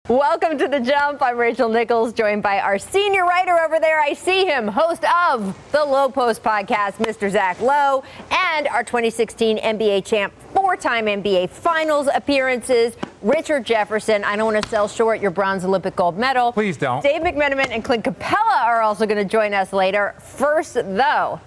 Welcome to The Jump. I'm Rachel Nichols, joined by our senior writer over there. I see him, host of the Low Post podcast, Mr. Zach Lowe, and our 2016 NBA champ, four-time NBA Finals appearances, Richard Jefferson. I don't want to sell short your bronze Olympic gold medal. Please don't. Dave McMenamin and Clint Capella are also going to join us later. First, though,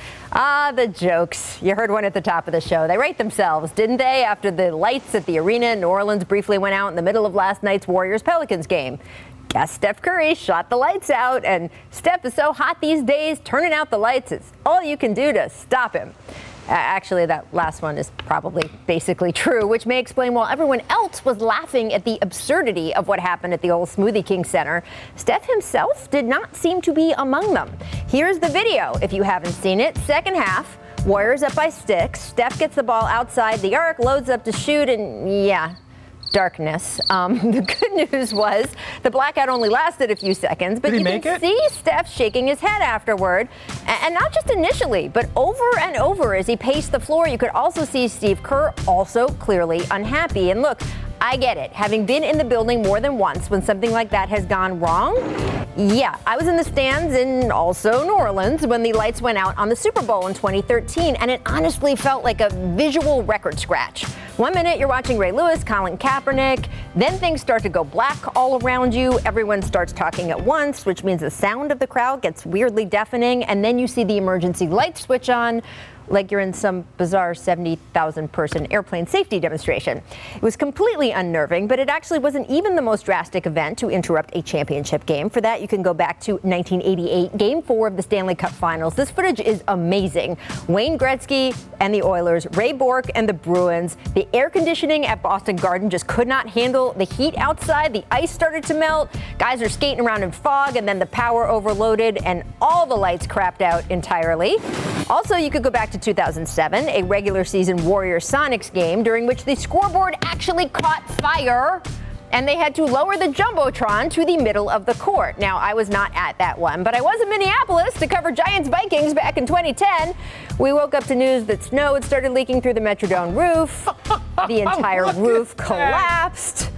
the jokes. You heard one at the top of the show. They rate themselves, didn't they, after the lights at the arena in New Orleans briefly went out in the middle of last night's Warriors-Pelicans game. Guess Steph Curry shot the lights out, and Steph is so hot these days, turning out the lights is all you can do to stop him. Actually, that last one is probably basically true, which may explain why everyone else was laughing at the absurdity of what happened at the old Smoothie King Center. Steph himself did not seem to be among them. Here's the video, if you haven't seen it. Second half, Warriors up by 6. Steph gets the ball outside the arc, loads up to shoot, and yeah, darkness. The good news was the blackout only lasted a few seconds, but you can see Steph shaking his head afterward, and not just initially, but over and over as he paced the floor. You could also see Steve Kerr also clearly unhappy. And look, I get it. Having been in the building more than once when something like that has gone wrong, yeah, I was in the stands in also New Orleans when the lights went out on the Super Bowl in 2013, and it honestly felt like a visual record scratch. 1 minute you're watching Ray Lewis, Colin Kaepernick, then things start to go black all around you. Everyone starts talking at once, which means the sound of the crowd gets weirdly deafening, and then you see the emergency light switch on, like you're in some bizarre 70,000 person airplane safety demonstration. It was completely unnerving, but it actually wasn't even the most drastic event to interrupt a championship game. For that, you can go back to 1988, Game 4 of the Stanley Cup Finals. This footage is amazing. Wayne Gretzky and the Oilers, Ray Bourque and the Bruins. The air conditioning at Boston Garden just could not handle the heat outside. The ice started to melt. Guys are skating around in fog, and then the power overloaded, and all the lights crapped out entirely. Also, you could go back to 2007, a regular season Warriors-Sonics game during which the scoreboard actually caught fire and they had to lower the Jumbotron to the middle of the court. Now, I was not at that one, but I was in Minneapolis to cover Giants-Vikings back in 2010. We woke up to news that snow had started leaking through the Metrodome roof. The entire roof collapsed.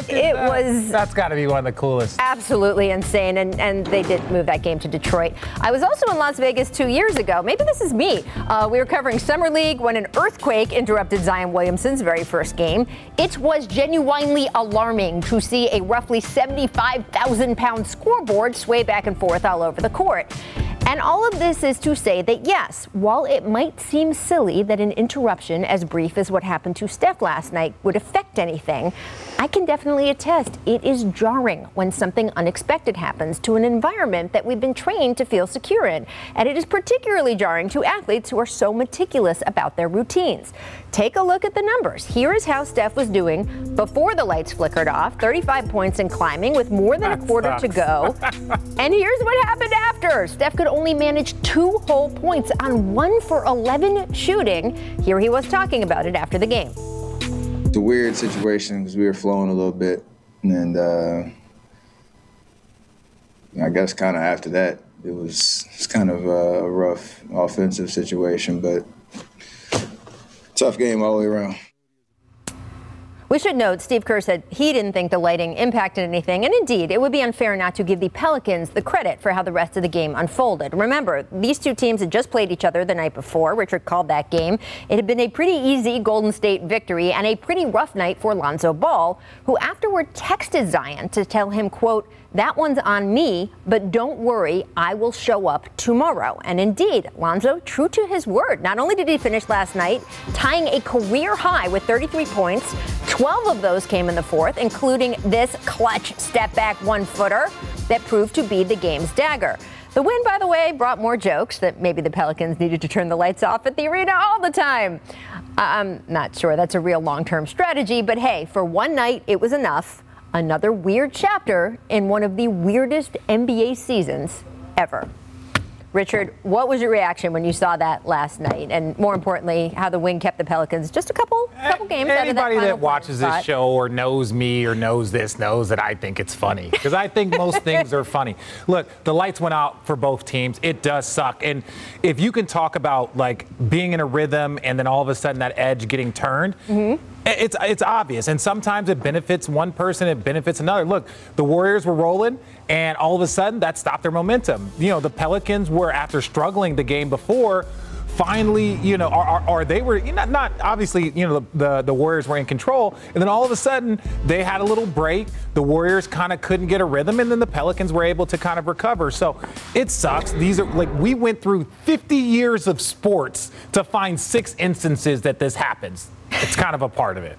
That's got to be one of the coolest. Absolutely insane, and they did move that game to Detroit. I was also in Las Vegas 2 years ago. Maybe this is me. We were covering Summer League when an earthquake interrupted Zion Williamson's very first game. It was genuinely alarming to see a roughly 75,000-pound scoreboard sway back and forth all over the court. And all of this is to say that, yes, while it might seem silly that an interruption as brief as what happened to Steph last night would affect anything, I can definitely attest it is jarring when something unexpected happens to an environment that we've been trained to feel secure in. And it is particularly jarring to athletes who are so meticulous about their routines. Take a look at the numbers. Here is how Steph was doing before the lights flickered off, 35 points and climbing with more than a quarter to go. And here's what happened after. Steph could only manage 2 whole points on 1 for 11 shooting. Here he was talking about it after the game. It's a weird situation because we were flowing a little bit, and I guess kind of after that it's kind of a rough offensive situation, but tough game all the way around. We should note Steve Kerr said he didn't think the lighting impacted anything, and indeed, it would be unfair not to give the Pelicans the credit for how the rest of the game unfolded. Remember, these two teams had just played each other the night before. Richard called that game. It had been a pretty easy Golden State victory and a pretty rough night for Lonzo Ball, who afterward texted Zion to tell him, quote, "That one's on me, but don't worry, I will show up tomorrow." And indeed, Lonzo, true to his word, not only did he finish last night tying a career high with 33 points, 12 of those came in the fourth, including this clutch step-back one-footer that proved to be the game's dagger. The win, by the way, brought more jokes that maybe the Pelicans needed to turn the lights off at the arena all the time. I'm not sure that's a real long-term strategy, but hey, for one night, it was enough. Another weird chapter in one of the weirdest NBA seasons ever. Richard, what was your reaction when you saw that last night? And more importantly, how the win kept the Pelicans just a couple games out of that Anybody final that watches this show or knows me or knows this knows that I think it's funny. Because I think most things are funny. Look, the lights went out for both teams. It does suck. And if you can talk about, like, being in a rhythm and then all of a sudden that edge getting turned, It's obvious, and sometimes it benefits one person, it benefits another. Look, the Warriors were rolling, and all of a sudden that stopped their momentum. The Pelicans were, after struggling the game before, finally, or they were not obviously, the Warriors were in control, and then all of a sudden they had a little break. The Warriors kind of couldn't get a rhythm, and then the Pelicans were able to kind of recover. So it sucks. These are we went through 50 years of sports to find 6 instances that this happens. It's kind of a part of it.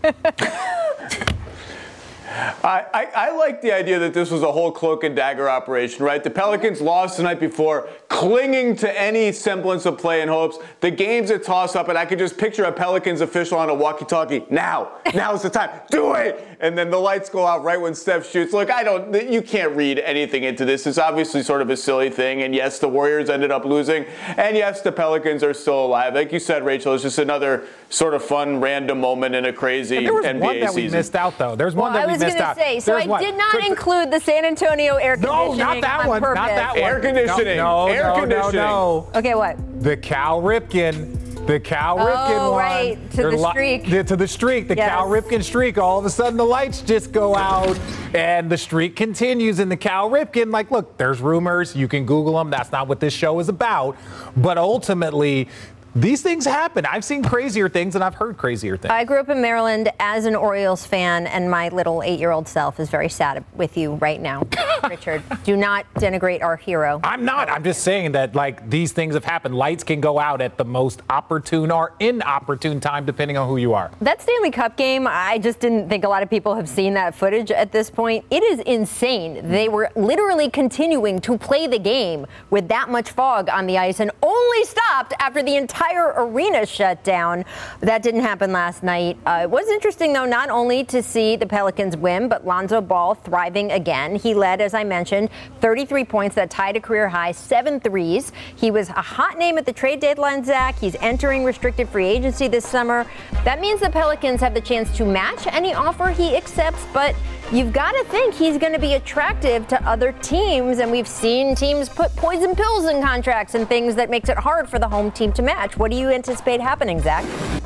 I like the idea that this was a whole cloak and dagger operation, right? The Pelicans lost the night before, clinging to any semblance of play in hopes. The game's a toss-up, and I could just picture a Pelicans official on a walkie-talkie. Now's the time. Do it! And then the lights go out right when Steph shoots. Look, you can't read anything into this. It's obviously sort of a silly thing, and yes, the Warriors ended up losing, and yes, the Pelicans are still alive. Like you said, Rachel, it's just another sort of fun, random moment in a crazy NBA season. There was one that we missed out, though. There's one that we missed out. I did not include the San Antonio air conditioning. No, not that one. Purpose. Not that one. Air conditioning. No. Okay, what? The Cal Ripken. The Cal Ripken one. Right, to the streak. To the streak, the Cal Ripken streak. All of a sudden, the lights just go out, and the streak continues. And the Cal Ripken, look, there's rumors. You can Google them. That's not what this show is about. But ultimately, these things happen. I've seen crazier things, and I've heard crazier things. I grew up in Maryland as an Orioles fan, and my little 8-year-old self is very sad with you right now. Richard, do not denigrate our hero. I'm not. I'm just saying that, these things have happened. Lights can go out at the most opportune or inopportune time, depending on who you are. That Stanley Cup game, I just didn't think a lot of people have seen that footage at this point. It is insane. They were literally continuing to play the game with that much fog on the ice and only stopped after the entire arena shut down. That didn't happen last night. It was interesting, though, not only to see the Pelicans win, but Lonzo Ball thriving again. He led, as I mentioned, 33 points that tied a career high, 7 threes. He was a hot name at the trade deadline, Zach. He's entering restricted free agency this summer. That means the Pelicans have the chance to match any offer he accepts, but you've got to think he's going to be attractive to other teams, and we've seen teams put poison pills in contracts and things that makes it hard for the home team to match. What do you anticipate happening, Zach?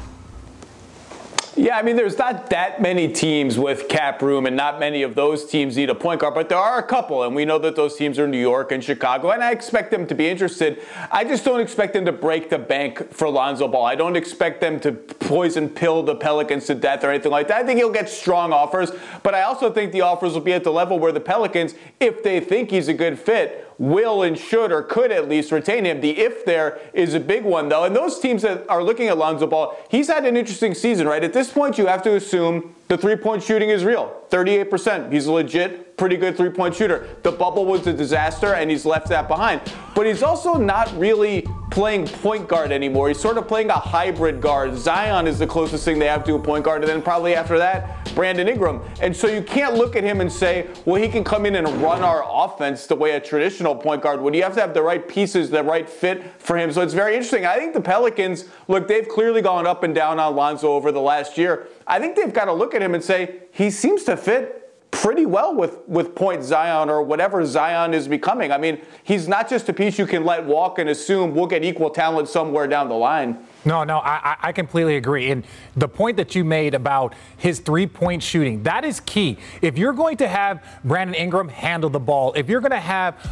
Yeah, there's not that many teams with cap room, and not many of those teams need a point guard, but there are a couple, and we know that those teams are New York and Chicago, and I expect them to be interested. I just don't expect them to break the bank for Lonzo Ball. I don't expect them to poison pill the Pelicans to death or anything like that. I think he'll get strong offers, but I also think the offers will be at the level where the Pelicans, if they think he's a good fit, will and should or could at least retain him. The if there is a big one, though. And those teams that are looking at Lonzo Ball, he's had an interesting season, right? At this point, you have to assume the three-point shooting is real. 38%. He's a legit, pretty good three-point shooter. The bubble was a disaster, and he's left that behind. But he's also not really playing point guard anymore. He's sort of playing a hybrid guard. Zion is the closest thing they have to a point guard, and then probably after that, Brandon Ingram. And so you can't look at him and say, well, he can come in and run our offense the way a traditional point guard would. You have to have the right pieces, the right fit for him. So it's very interesting. I think the Pelicans, look, they've clearly gone up and down on Lonzo over the last year. I think they've got to look at him and say, he seems to fit pretty well with point Zion or whatever Zion is becoming. He's not just a piece you can let walk and assume we'll get equal talent somewhere down the line. No, I completely agree. And the point that you made about his three-point shooting, that is key. If you're going to have Brandon Ingram handle the ball, if you're going to have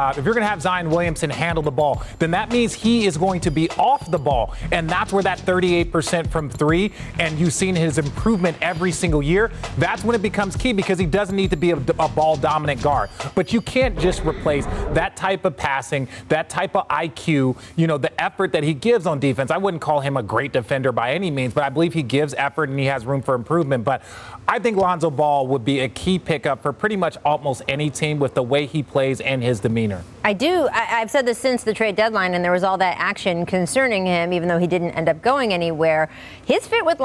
Zion Williamson handle the ball, then that means he is going to be off the ball. And that's where that 38% from three, and you've seen his improvement every single year. That's when it becomes key, because he doesn't need to be a ball-dominant guard. But you can't just replace that type of passing, that type of IQ, the effort that he gives on defense. I wouldn't call him a great defender by any means, but I believe he gives effort and he has room for improvement. But I think Lonzo Ball would be a key pickup for pretty much almost any team with the way he plays and his demeanor. I do. I've said this since the trade deadline, and there was all that action concerning him, even though he didn't end up going anywhere. His fit with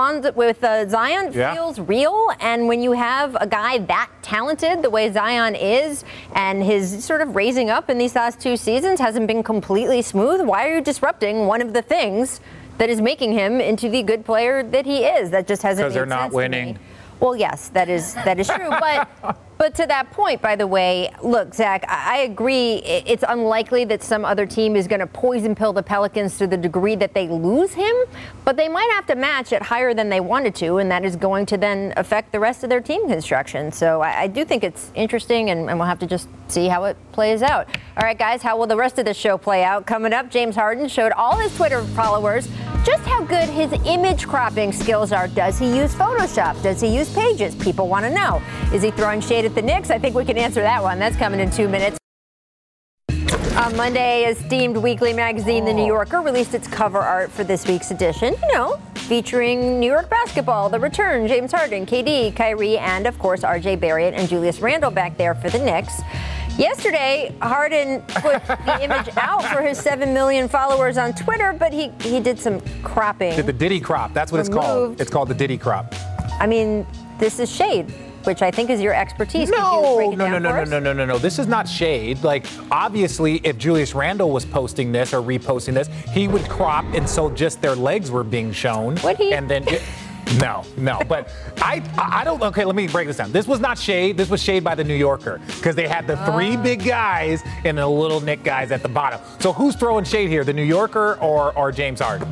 Zion feels real, and when you have a guy that talented the way Zion is, and his sort of raising up in these last 2 seasons hasn't been completely smooth, why are you disrupting one of the things that is making him into the good player that he is? That just hasn't made sense. Because they're not winning. Well, yes, that is true. But to that point, by the way, look, Zach, I agree. It's unlikely that some other team is going to poison pill the Pelicans to the degree that they lose him. But they might have to match it higher than they wanted to, and that is going to then affect the rest of their team construction. So I do think it's interesting, and we'll have to just see how it plays out. All right, guys, how will the rest of the show play out? Coming up, James Harden showed all his Twitter followers just how good his image cropping skills are. Does he use Photoshop? Does he use Pages? People want to know. Is he throwing shade at the Knicks? I think we can answer that one. That's coming in 2 minutes. On Monday, esteemed weekly magazine The New Yorker released its cover art for this week's edition, featuring New York basketball, the return, James Harden, KD, Kyrie, and, of course, RJ Barrett and Julius Randle back there for the Knicks. Yesterday, Harden put the image out for his 7 million followers on Twitter, but he did some cropping. Did the Diddy crop. That's what it's called. It's called the Diddy crop. I mean, this is shade, which I think is your expertise. No. This is not shade. Like, obviously, if Julius Randle was posting this or reposting this, he would crop, and so just their legs were being shown. Would he? And then... No. But I don't. Okay, let me break this down. This was not shade. This was shade by the New Yorker because they had the three big guys and the little Nick guys at the bottom. So who's throwing shade here, the New Yorker or James Harden?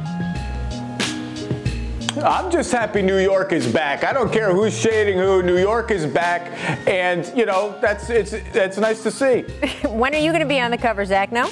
I'm just happy New York is back. I don't care who's shading who. New York is back, and that's nice to see. When are you going to be on the cover, Zach? No.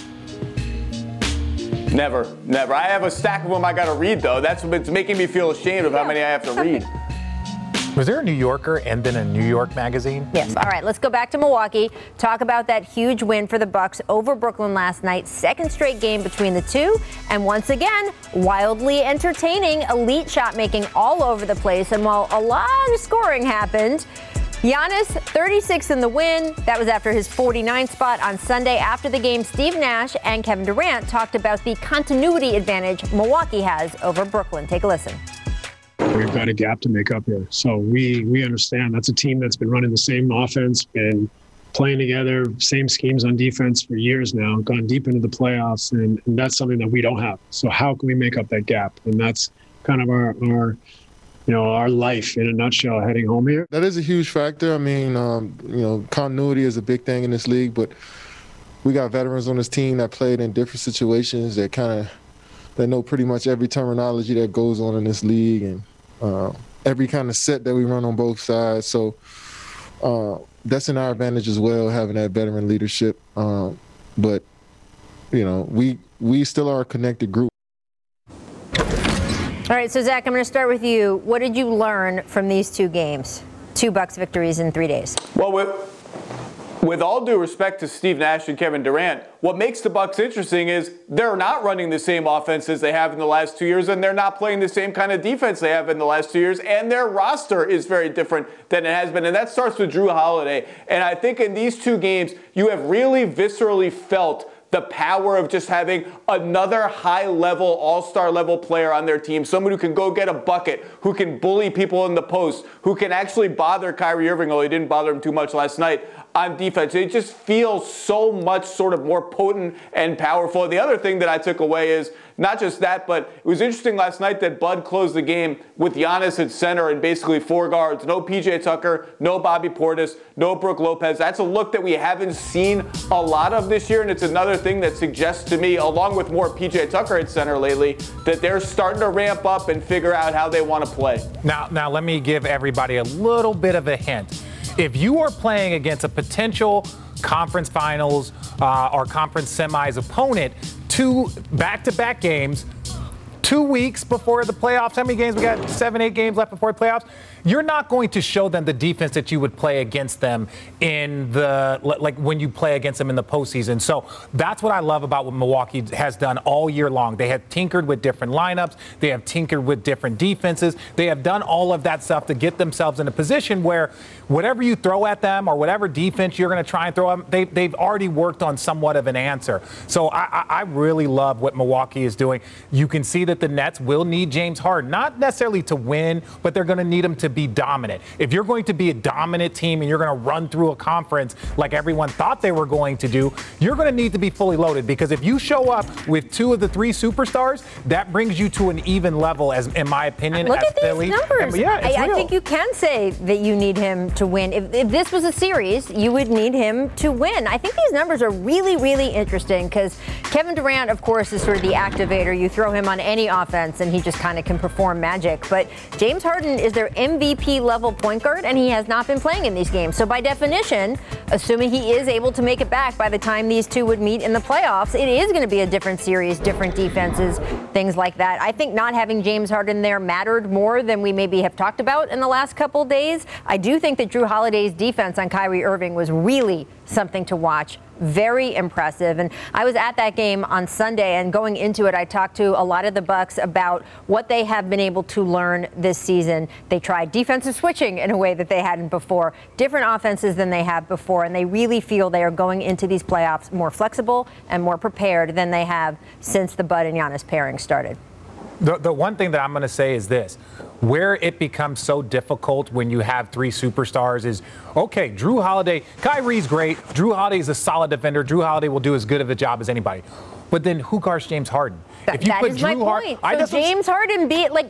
Never. I have a stack of them I got to read, though. That's what's making me feel ashamed of how many I have to read. Was there a New Yorker and then a New York magazine? Yes. All right, let's go back to Milwaukee. Talk about that huge win for the Bucks over Brooklyn last night. Second straight game between the two. And once again, wildly entertaining, elite shot making all over the place. And while a lot of scoring happened, Giannis, 36 in the win. That was after his 49 spot on Sunday. After the game, Steve Nash and Kevin Durant talked about the continuity advantage Milwaukee has over Brooklyn. Take a listen. We've got a gap to make up here. So we understand that's a team that's been running the same offense, been playing together, same schemes on defense for years now, gone deep into the playoffs, and that's something that we don't have. So how can we make up that gap? And that's kind of our life in a nutshell heading home here. That is a huge factor. I mean, continuity is a big thing in this league, but we got veterans on this team that played in different situations that know pretty much every terminology that goes on in this league and every kind of set that we run on both sides. So that's in our advantage as well, having that veteran leadership. But, we still are a connected group. All right, so Zach, I'm going to start with you. What did you learn from these two games? 2 Bucks victories in 3 days. Well, with all due respect to Steve Nash and Kevin Durant, what makes the Bucks interesting is they're not running the same offense as they have in the last 2 years, and they're not playing the same kind of defense they have in the last 2 years, and their roster is very different than it has been, and that starts with Jrue Holiday. And I think in these 2 games, you have really viscerally felt the power of just having another high-level, all-star level player on their team, someone who can go get a bucket, who can bully people in the post, who can actually bother Kyrie Irving, although he didn't bother him too much last night, on defense. It just feels so much sort of more potent and powerful. And the other thing that I took away is not just that, but it was interesting last night that Bud closed the game with Giannis at center and basically 4 guards. No PJ Tucker, no Bobby Portis, no Brook Lopez. That's a look that we haven't seen a lot of this year, and it's another thing that suggests to me, along with more PJ Tucker at center lately, that they're starting to ramp up and figure out how they want to play. Now let me give everybody a little bit of a hint. If you are playing against a potential conference finals or conference semis opponent, 2 back-to-back games, 2 weeks before the playoffs, how many games? We got 7-8 games left before the playoffs. You're not going to show them the defense that you would play against them when you play against them in the postseason. So that's what I love about what Milwaukee has done all year long. They have tinkered with different lineups. They have tinkered with different defenses. They have done all of that stuff to get themselves in a position where whatever you throw at them or whatever defense you're going to try and throw at them, they've already worked on somewhat of an answer. So I really love what Milwaukee is doing. You can see that the Nets will need James Harden, not necessarily to win, but they're going to need him to be dominant, if you're going to be a dominant team and you're going to run through a conference like everyone thought they were going to do, you're going to need to be fully loaded, because if you show up with 2 of the 3 superstars, that brings you to an even level, as in my opinion. Look as at these Philly. numbers. I think you can say that you need him to win. If this was a series, you would need him to win. I think these numbers are really, really interesting, because Kevin Durant, of course, is sort of the activator. You throw him on any offense and he just kind of can perform magic. But James Harden is their MVP level point guard, and he has not been playing in these games. So by definition, assuming he is able to make it back by the time these two would meet in the playoffs, it is going to be a different series, different defenses, things like that. I think not having James Harden there mattered more than we maybe have talked about in the last couple days. I do think that Jrue Holiday's defense on Kyrie Irving was really something to watch. Very impressive. And I was at that game on Sunday, and going into it, I talked to a lot of the Bucks about what they have been able to learn this season. They tried defensive switching in a way that they hadn't before, different offenses than they have before, and they really feel they are going into these playoffs more flexible and more prepared than they have since the Bud and Giannis pairing started. The one thing that I'm going to say is this. Where it becomes so difficult when you have 3 superstars is, okay, Jrue Holiday, Kyrie's great. Jrue Holiday is a solid defender. Jrue Holiday will do as good of a job as anybody. But then who guards James Harden? That is my point. So James Harden,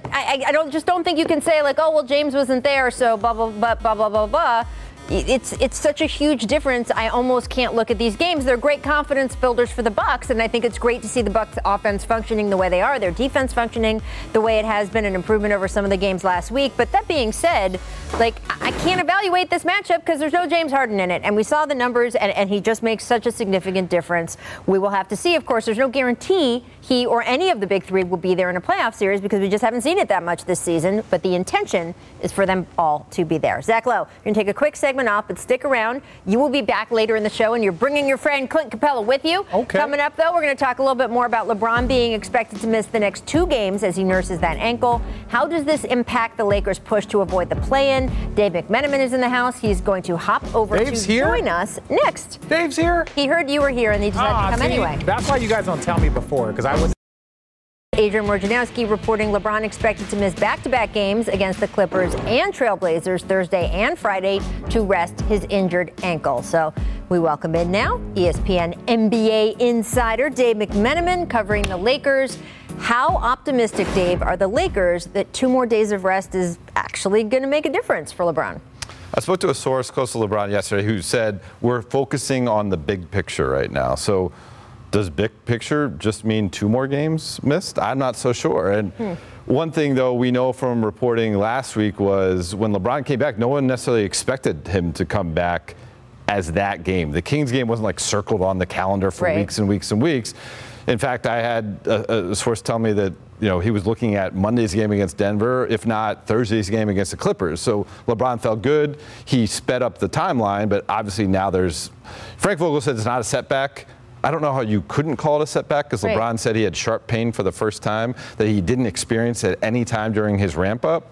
I don't think you can say like, oh, well, James wasn't there, so blah, blah, blah, blah, blah, blah, blah. It's such a huge difference. I almost can't look at these games. They're great confidence builders for the Bucks, and I think it's great to see the Bucks offense functioning the way they are, their defense functioning the way it has been, an improvement over some of the games last week. But that being said, like, I can't evaluate this matchup because there's no James Harden in it, and we saw the numbers, and he just makes such a significant difference. We will have to see. Of course, there's no guarantee he or any of the big 3 will be there in a playoff series because we just haven't seen it that much this season, but the intention is for them all to be there. Zach Lowe, you're going to take a quick segment off, but stick around. You will be back later in the show, and you're bringing your friend Clint Capella with you. Okay. Coming up, though, we're going to talk a little bit more about LeBron being expected to miss the next 2 games as he nurses that ankle. How does this impact the Lakers' push to avoid the play-in? Dave McMenamin is in the house. He's going to hop over Dave's to here? join us next. Dave's here? He heard you were here, and he decided to come anyway. That's why you guys don't tell me before, because I was. Adrian Wojnarowski reporting LeBron expected to miss back-to-back games against the Clippers and Trailblazers Thursday and Friday to rest his injured ankle. So we welcome in now ESPN NBA insider Dave McMenamin covering the Lakers. How optimistic, Dave, are the Lakers that 2 more days of rest is actually going to make a difference for LeBron? I spoke to a source close to LeBron yesterday who said we're focusing on the big picture right now. So does big picture just mean 2 more games missed? I'm not so sure. And one thing, though, we know from reporting last week was when LeBron came back, no one necessarily expected him to come back as that game. The Kings game wasn't like circled on the calendar for weeks and weeks and weeks. In fact, I had a source tell me that he was looking at Monday's game against Denver, if not Thursday's game against the Clippers. So LeBron felt good. He sped up the timeline, but obviously now Frank Vogel said it's not a setback. I don't know how you couldn't call it a setback because LeBron said he had sharp pain for the first time that he didn't experience at any time during his ramp up.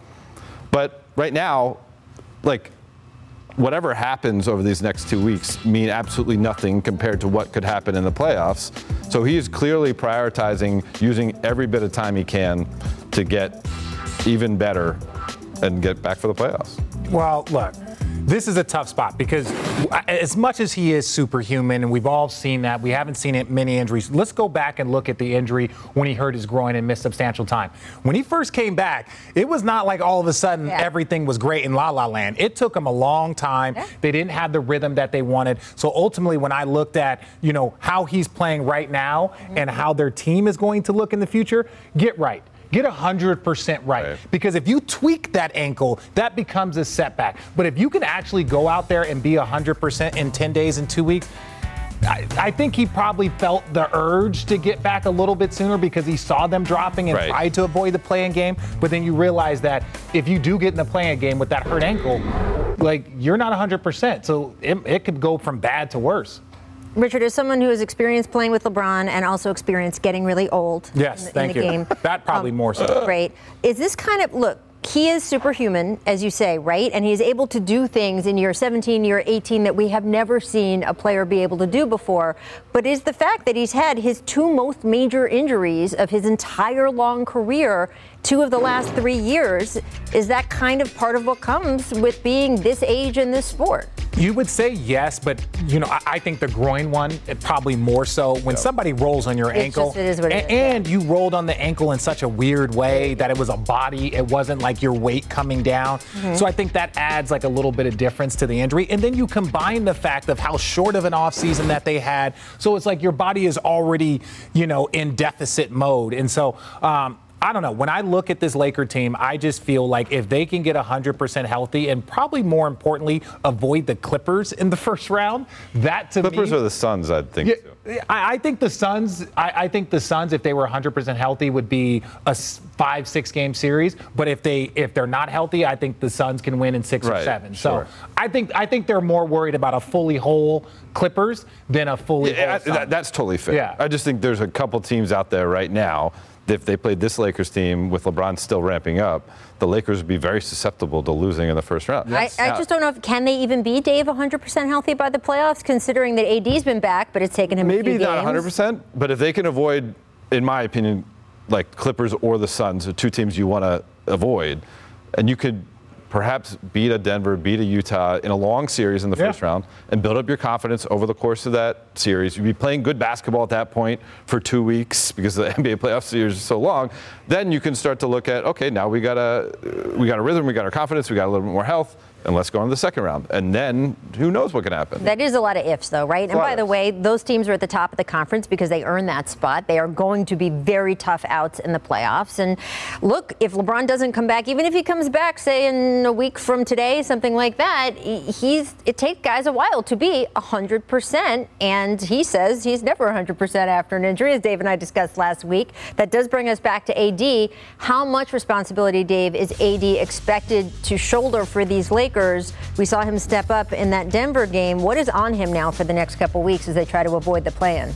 But right now, like, whatever happens over these next 2 weeks mean absolutely nothing compared to what could happen in the playoffs. So he is clearly prioritizing using every bit of time he can to get even better and get back for the playoffs. Well, look, this is a tough spot because as much as he is superhuman, and we've all seen that, we haven't seen many injuries. Let's go back and look at the injury when he hurt his groin and missed substantial time. When he first came back, it was not like all of a sudden everything was great in La La Land. It took him a long time. They didn't have the rhythm that they wanted. So ultimately, when I looked at, how he's playing right now and how their team is going to look in the future, get right. Get 100% right. Because if you tweak that ankle, that becomes a setback. But if you can actually go out there and be 100% in 10 days and 2 weeks, I think he probably felt the urge to get back a little bit sooner because he saw them dropping and tried to avoid the play-in game. But then you realize that if you do get in the play-in game with that hurt ankle, like, you're not 100%. So it could go from bad to worse. Richard, as someone who has experienced playing with LeBron and also experienced getting really old in the game. That probably more so. Great. Is this kind of, look, he is superhuman, as you say, right? And he's able to do things in year 17, year 18 that we have never seen a player be able to do before. But is the fact that he's had his 2 most major injuries of his entire long career 2 of the last 3 years. Is that kind of part of what comes with being this age in this sport? You would say yes, but I think the groin one probably more so. When somebody rolls on your ankle, it is what it is. And you rolled on the ankle in such a weird way that it was a body. It wasn't like your weight coming down. So I think that adds like a little bit of difference to the injury. And then you combine the fact of how short of an offseason that they had. So it's like your body is already, in deficit mode. And so, I don't know. When I look at this Laker team, I just feel like if they can get 100% healthy and probably more importantly, avoid the Clippers in the first round, that to Clippers me, or the Suns, I think. Yeah, I think the Suns, if they were 100% healthy, would be a 5-6 game series. But if they're not healthy, I think the Suns can win in 6 or 7. Sure. So I think they're more worried about a fully whole Clippers than a fully whole Suns. That's totally fair. Yeah. I just think there's a couple teams out there right now. If they played this Lakers team with LeBron still ramping up, the Lakers would be very susceptible to losing in the first round. I just don't know can they even be, Dave, 100% healthy by the playoffs, considering that AD's been back, but it's taken him a few games. Maybe not 100%, but if they can avoid, in my opinion, like Clippers or the Suns, are 2 teams you want to avoid, and you could perhaps beat a Denver, beat a Utah in a long series in the first round and build up your confidence over the course of that series. You'd be playing good basketball at that point for 2 weeks because the NBA playoff series is so long. Then you can start to look at, okay, now we got a rhythm, we got our confidence, we got a little bit more health, and let's go on to the second round. And then who knows what can happen. That is a lot of ifs, though, right? And by the way, those teams are at the top of the conference because they earned that spot. They are going to be very tough outs in the playoffs. And look, if LeBron doesn't come back, even if he comes back, say, in a week from today, something like that, it takes guys a while to be 100%. And he says he's never 100% after an injury, as Dave and I discussed last week. That does bring us back to AD. How much responsibility, Dave, is AD expected to shoulder for these Lakers? We saw him step up in that Denver game. What is on him now for the next couple weeks as they try to avoid the play-in?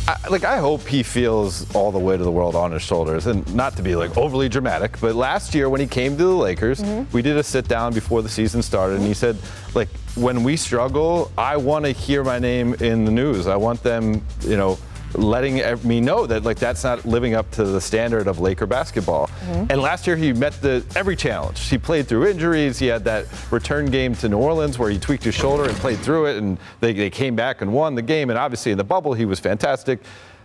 I hope he feels all the weight of the world on his shoulders, and not to be like overly dramatic, but last year when he came to the Lakers, we did a sit down before the season started, and he said, like, when we struggle, I want to hear my name in the news. I want them, letting me know that that's not living up to the standard of Laker basketball. And last year he met every challenge. He played through injuries. He had that return game to New Orleans where he tweaked his shoulder and played through it, and they came back and won the game. And obviously in the bubble he was fantastic.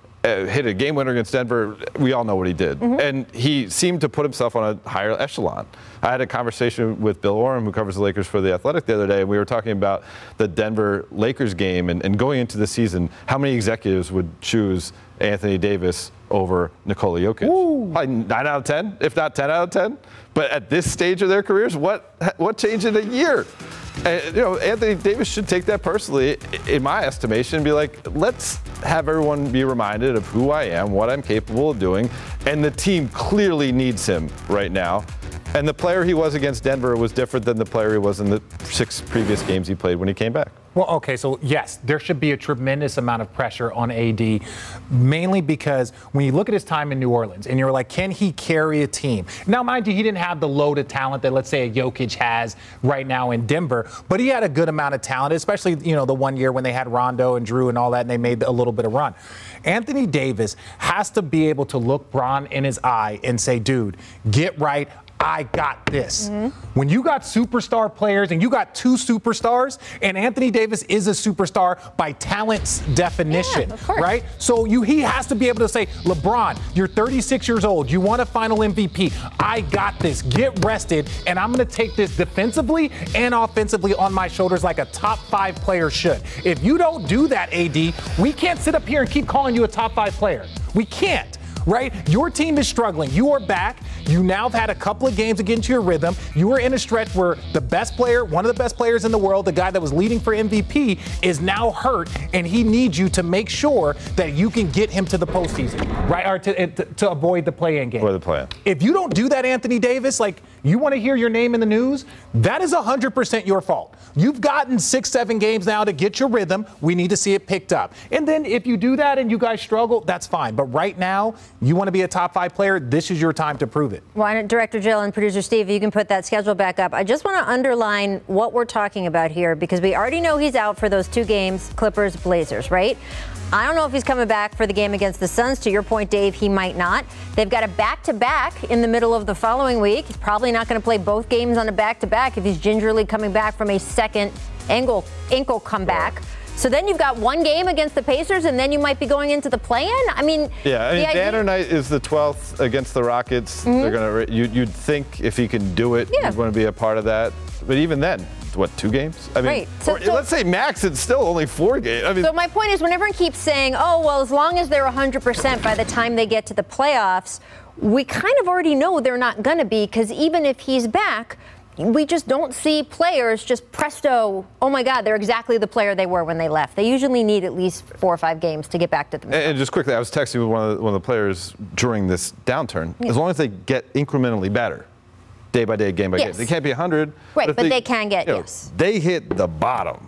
Hit a game winner against Denver. We all know what he did. And he seemed to put himself on a higher echelon. I had a conversation with Bill Oram, who covers the Lakers for The Athletic, the other day, and we were talking about the Denver Lakers game and going into the season, how many executives would choose Anthony Davis over Nikola Jokic? Probably 9 out of 10, if not 10 out of 10. But at this stage of their careers, what changed in a year? And, Anthony Davis should take that personally, in my estimation, and be like, let's have everyone be reminded of who I am, what I'm capable of doing, and the team clearly needs him right now. And the player he was against Denver was different than the player he was in the 6 previous games he played when he came back. Well, okay, so yes, there should be a tremendous amount of pressure on AD, mainly because when you look at his time in New Orleans and you're like, can he carry a team? Now, mind you, he didn't have the load of talent that, let's say, a Jokic has right now in Denver, but he had a good amount of talent, especially, the one year when they had Rondo and Drew and all that, and they made a little bit of run. Anthony Davis has to be able to look Bron in his eye and say, dude, get right. I got this. When you got superstar players and you got 2 superstars, and Anthony Davis is a superstar by talent's definition, right? So he has to be able to say, LeBron, you're 36 years old. You won a final MVP. I got this. Get rested, and I'm going to take this defensively and offensively on my shoulders like a top 5 player should. If you don't do that, AD, we can't sit up here and keep calling you a top 5 player. We can't. Right? Your team is struggling. You are back. You now have had a couple of games to get into your rhythm. You are in a stretch where the best player, one of the best players in the world, the guy that was leading for MVP, is now hurt, and he needs you to make sure that you can get him to the postseason, right? Or to avoid the play-in game. Or the play-in. If you don't do that, Anthony Davis, you want to hear your name in the news, that is 100% your fault. You've gotten 6-7 games now to get your rhythm. We need to see it picked up. And then if you do that and you guys struggle, that's fine. But right now, you want to be a top 5 player, this is your time to prove it. Why don't Director Jill and Producer Steve, you can put that schedule back up. I just want to underline what we're talking about here because we already know he's out for those 2 games, Clippers, Blazers, right? I don't know if he's coming back for the game against the Suns. To your point, Dave, he might not. They've got a back-to-back in the middle of the following week. He's probably not going to play both games on a back-to-back if he's gingerly coming back from a second ankle comeback. So then you've got 1 game against the Pacers, and then you might be going into the play-in. I mean, Banner night is the 12th against the Rockets. They're gonna. You'd think if he can do it, you'd want to be a part of that. But even then, what, 2 games? I mean, right. So let's say max, it's still only 4 games. I mean, so my point is, when everyone keeps saying, "Oh, well, as long as they're 100% by the time they get to the playoffs," we kind of already know they're not going to be because even if he's back. We just don't see players just presto, oh my God, they're exactly the player they were when they left. They usually need at least 4 or 5 games to get back to themselves. And just quickly, I was texting with one of the players during this downturn. As long as they get incrementally better, day by day, game by game. They can't be 100. Right, but they can get, They hit the bottom.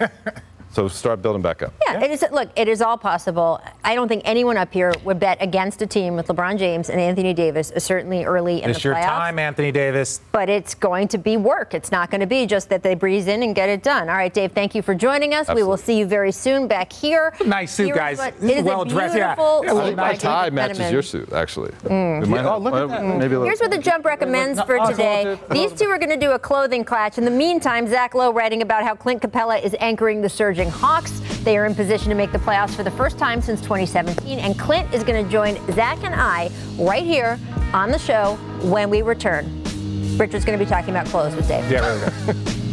So start building back up. Yeah, it is. Look, it is all possible. I don't think anyone up here would bet against a team with LeBron James and Anthony Davis, certainly early in the playoffs. It's your time, Anthony Davis. But it's going to be work. It's not going to be just that they breeze in and get it done. All right, Dave, thank you for joining us. Absolutely. We will see you very soon back here. Nice suit, guys. It is well a dressed. beautiful I think my tie matches your suit, actually. Look at that. Maybe a little. Here's what the Jump recommends for today. These 2 are going to do a clothing clash. In the meantime, Zach Lowe writing about how Clint Capella is anchoring the surging Hawks. They are in position to make the playoffs for the first time since 2017. And Clint is going to join Zach and I right here on the show when we return. Richard's going to be talking about clothes with Dave. Yeah, really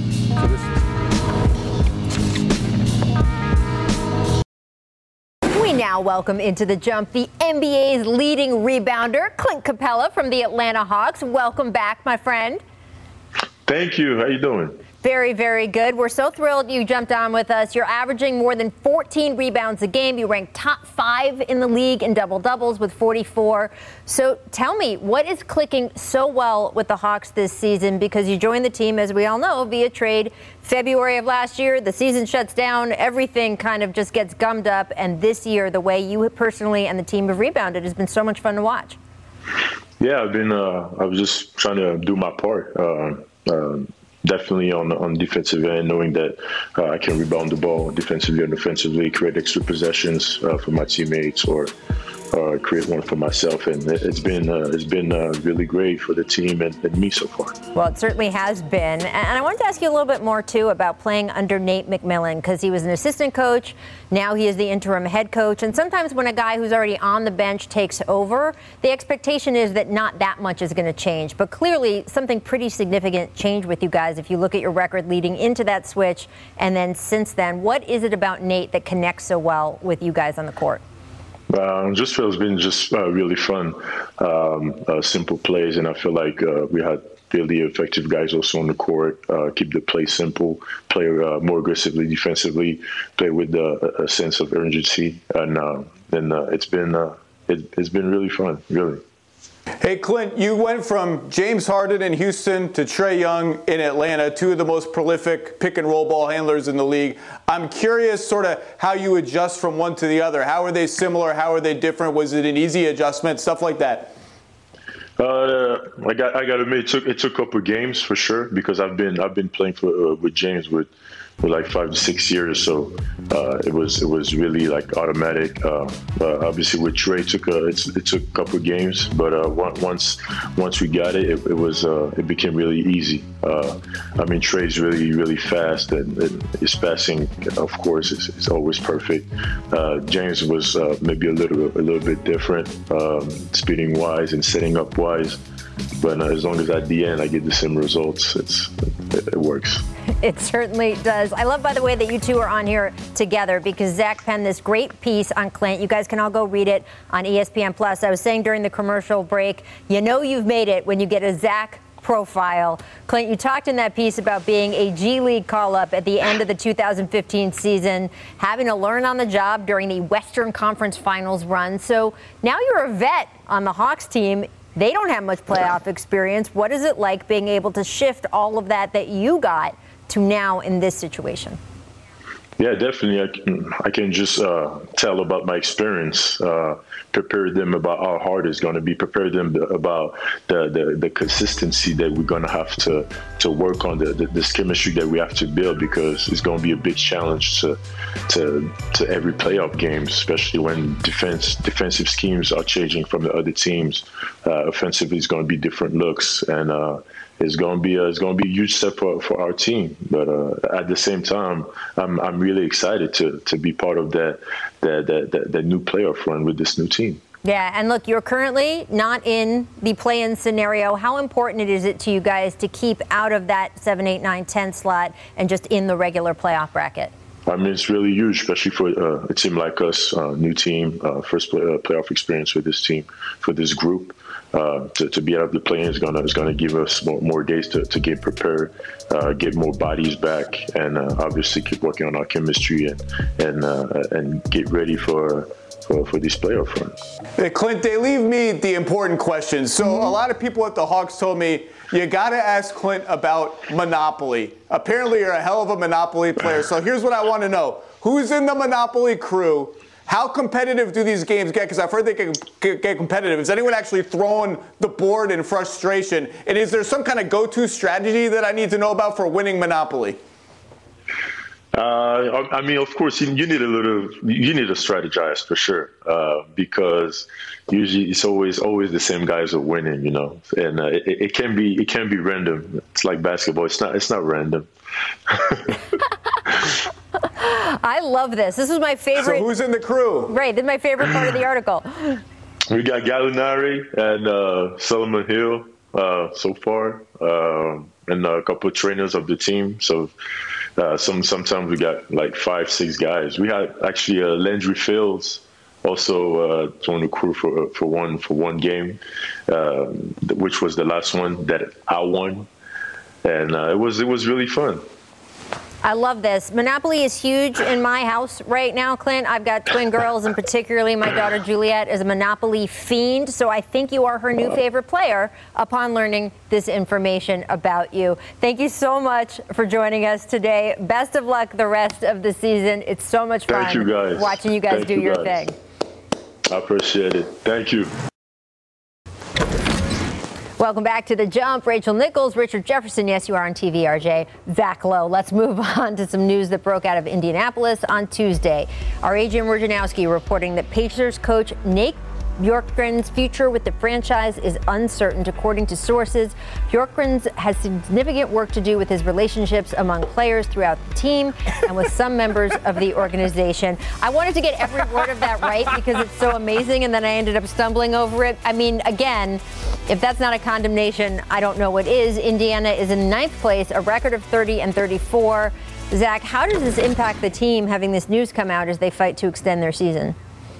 good. We now welcome into the Jump the NBA's leading rebounder, Clint Capella from the Atlanta Hawks. Welcome back, my friend. Thank you. How you doing? Very, very good. We're so thrilled you jumped on with us. You're averaging more than 14 rebounds a game. You rank top 5 in the league in double-doubles with 44. So tell me, what is clicking so well with the Hawks this season? Because you joined the team, as we all know, via trade February of last year. The season shuts down. Everything kind of just gets gummed up. And this year, the way you personally and the team have rebounded has been so much fun to watch. Yeah, I was just trying to do my part. Definitely on defensive end, knowing that I can rebound the ball defensively and offensively, create extra possessions for my teammates, or create one for myself, and it's been really great for the team and me so far. Well, it certainly has been, and I wanted to ask you a little bit more too about playing under Nate McMillan, because he was an assistant coach. Now he is the interim head coach, and sometimes when a guy who's already on the bench takes over, the expectation is that not that much is going to change. But clearly, something pretty significant changed with you guys if you look at your record leading into that switch, and then since then. What is it about Nate that connects so well with you guys on the court? Just feels been just really fun, simple plays, and I feel like we had really effective guys also on the court. Keep the play simple, play more aggressively defensively, play with a sense of urgency, and it's been really fun, really. Hey, Clint, you went from James Harden in Houston to Trae Young in Atlanta, 2 of the most prolific pick-and-roll ball handlers in the league. I'm curious sort of how you adjust from one to the other. How are they similar? How are they different? Was it an easy adjustment? Stuff like that. I got to admit, it took a couple of games for sure, because I've been playing with James for like 5 to 6 years, so it was really like automatic. Obviously with Trae, it took a couple of games, but once we got it, it became really easy. I mean, Trae's really fast, and his passing, of course, is always perfect. James was maybe a little bit different, speeding wise and setting up wise. But as long as at the end I get the same results, it works. It certainly does. I love, by the way, that you two are on here together, because Zach penned this great piece on Clint. You guys can all go read it on ESPN Plus. I was saying during the commercial break, you know you've made it when you get a Zach profile. Clint, you talked in that piece about being a G League call-up at the end of the 2015 season, having to learn on the job during the Western Conference Finals run. So now you're a vet on the Hawks team. They don't have much playoff experience. What is it like being able to shift all of that you got to now in this situation? Yeah, definitely. I can just tell about my experience, prepare them about how hard it's going to be, prepare them about the consistency that we're going to have to work on, this chemistry that we have to build, because it's going to be a big challenge to every playoff game, especially when defensive schemes are changing from the other teams. Offensively, it's going to be different looks, and it's going to be a huge step for our team. But at the same time, I'm really excited to be part of that new playoff run with this new team. Yeah, and look, you're currently not in the play-in scenario. How important is it to you guys to keep out of that 7, 8, 9, 10 slot and just in the regular playoff bracket? I mean, it's really huge, especially for a team like us, new team, first playoff experience with this team, for this group. To be out of the play-in is gonna give us more days to get prepared, get more bodies back, and obviously keep working on our chemistry and get ready for this playoff run. Hey, Clint, they leave me the important questions. So a lot of people at the Hawks told me, you got to ask Clint about Monopoly. Apparently you're a hell of a Monopoly player. So here's what I want to know. Who's in the Monopoly crew? How competitive do these games get? Because I've heard they can get competitive. Is anyone actually throwing the board in frustration? And is there some kind of go-to strategy that I need to know about for winning Monopoly? I mean, of course, you need to strategize for sure, because usually it's always the same guys are winning, and it can be random. It's like basketball. It's not random. I love this. This was my favorite. So who's in the crew? Right, this is my favorite part of the article. We got Gallinari and Solomon Hill so far, and a couple of trainers of the team. So sometimes we got like 5, 6 guys. We had actually Landry Fields also joined the crew for one game, which was the last one that I won, and it was really fun. I love this. Monopoly is huge in my house right now, Clint. I've got twin girls, and particularly my daughter Juliet is a Monopoly fiend. So I think you are her new favorite player upon learning this information about you. Thank you so much for joining us today. Best of luck the rest of the season. It's so much fun. Thank you guys. Watching you guys do your thing. I appreciate it. Thank you. Welcome back to The Jump. Rachel Nichols, Richard Jefferson. Yes, you are on TV, RJ. Zach Lowe. Let's move on to some news that broke out of Indianapolis on Tuesday. Our Adrian Wojnarowski reporting that Pacers coach Nate Bjorkgren's future with the franchise is uncertain, according to sources. Bjorkgren has significant work to do with his relationships among players throughout the team and with some members of the organization. I wanted to get every word of that right because it's so amazing, and then I ended up stumbling over it. I mean, again, if that's not a condemnation, I don't know what is. Indiana is in 9th place, a record of 30-34. Zach, how does this impact the team, having this news come out as they fight to extend their season?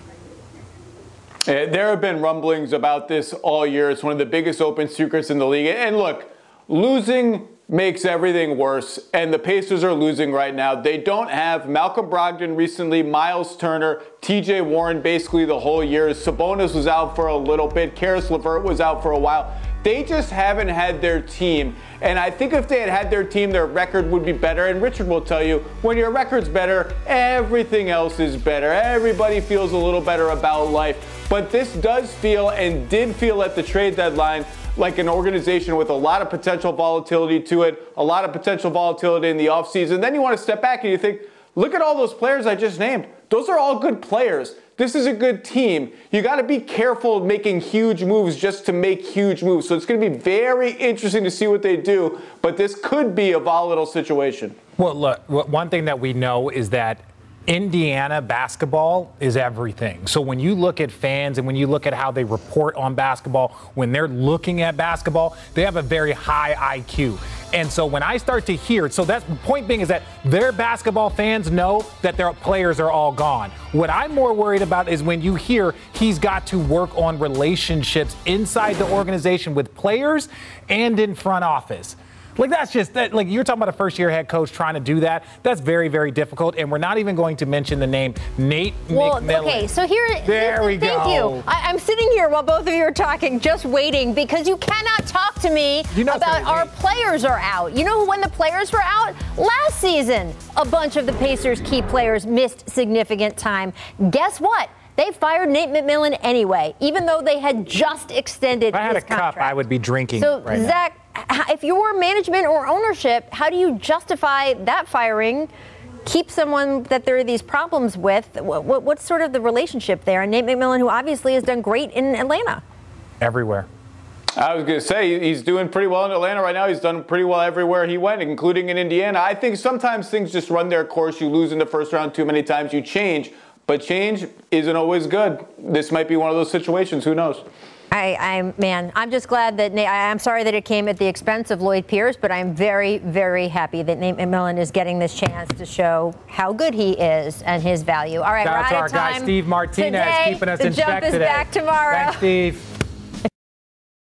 There have been rumblings about this all year. It's one of the biggest open secrets in the league. And look, losing makes everything worse, and the Pacers are losing right now. They don't have Malcolm Brogdon recently, Miles Turner, TJ Warren basically the whole year. Sabonis was out for a little bit. Karis LeVert was out for a while. They just haven't had their team. And I think if they had their team, their record would be better. And Richard will tell you, when your record's better, everything else is better. Everybody feels a little better about life. But this does feel, and did feel at the trade deadline, like an organization with a lot of potential volatility to it, a lot of potential volatility in the offseason. Then you want to step back and you think, look at all those players I just named. Those are all good players. This is a good team. You got to be careful making huge moves just to make huge moves. So it's going to be very interesting to see what they do. But this could be a volatile situation. Well, look, one thing that we know is that Indiana basketball is everything. So when you look at fans and when you look at how they report on basketball, when they're looking at basketball, they have a very high IQ. And so when I start to hear, so that's the point being is that their basketball fans know that their players are all gone. What I'm more worried about is when you hear he's got to work on relationships inside the organization with players and in front office. Like, that's just that. Like, you're talking about a first-year head coach trying to do that. That's very, very difficult. And we're not even going to mention the name Nate McMillan. Okay, so There we thank go. you. I'm sitting here while both of you are talking, just waiting, because you cannot talk to me about our players are out. You know when the players were out? Last season, a bunch of the Pacers' key players missed significant time. Guess what? They fired Nate McMillan anyway, even though they had just extended his contract. If I had a cup, I would be drinking right now. Zach, if you were management or ownership, how do you justify that firing, keep someone that there are these problems with? What's sort of the relationship there? And Nate McMillan, who obviously has done great in Atlanta. Everywhere. I was going to say, he's doing pretty well in Atlanta right now. He's done pretty well everywhere he went, including in Indiana. I think sometimes things just run their course. You lose in the first round too many times, you change. But change isn't always good. This might be one of those situations. Who knows? I'm just glad that I'm sorry that it came at the expense of Lloyd Pierce, but I'm very, very happy that Nate McMillan is getting this chance to show how good he is and his value. All right, that's we're out our of time guy, Steve Martinez, today. keeping us the in check jump is today. back tomorrow. Thanks, Steve.